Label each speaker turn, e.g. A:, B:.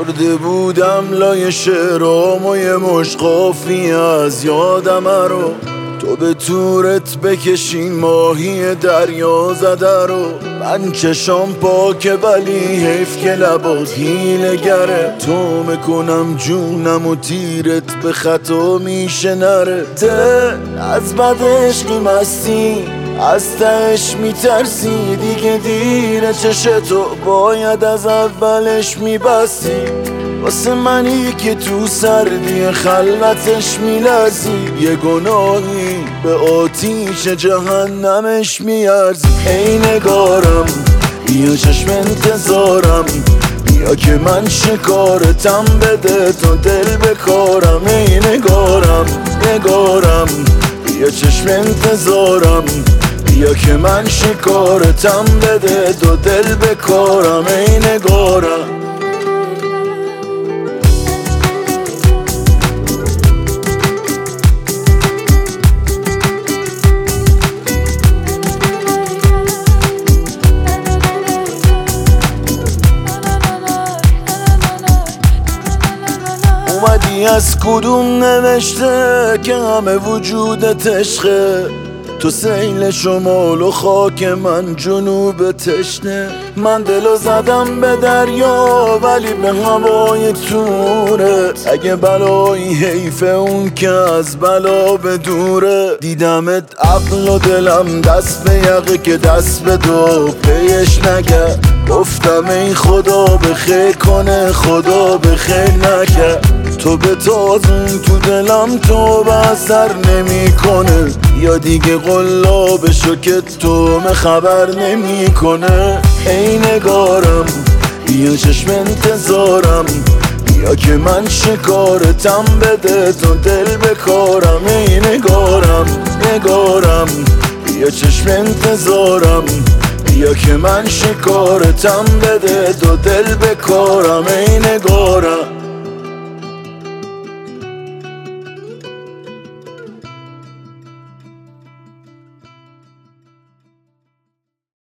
A: برده بودم لای شعرام و یه مشقافی از یادم رو. تو به تورت بکشین ماهی دریا زده رو. من چشام پاکه ولی حیف که لبات حیله گره. تو میکنم جونم و تیرت به خطا میشه نره. از بد عشقی مستی از تهش میترسی دیگه دیره. چشتو باید از اولش میبستی واسه منی که تو سردی خلوتش میلرزی. یه گناهی به آتیش جهنمش میارزی. ای نگارم بیا چشم انتظارم، بیا که من شکارتم بده تا دل بکارم. ای نگارم بیا چشم انتظارم، بیا که من شکارتم بده تا دل بکارم. ای نگارم اومدی از کدوم نوشته که همه وجودت عشقه. تو سیل شمال و خاک من جنوب تشنه. من دلو زدم به دریا ولی به هوای توره. اگه بلایی حیف اون که از بلا به دوره. دیدمت عقل و دلم دست به یقه که دست به دو پیش نگرد. گفتم ای خدا بخیر کنه خدا بخیر نکرد. تو به تازون تو دلم تو به اثر نمی کنه. یا دیگه قلاب شو که تو خبر نمی کنه. ای نگارم بیا چشم انتظارم، بیا که من شکارتم بده تا دل بکارم. ای نگارم بیا چشم انتظارم، بیا که من شکارتم بده تا دل بکارم. ای نگارم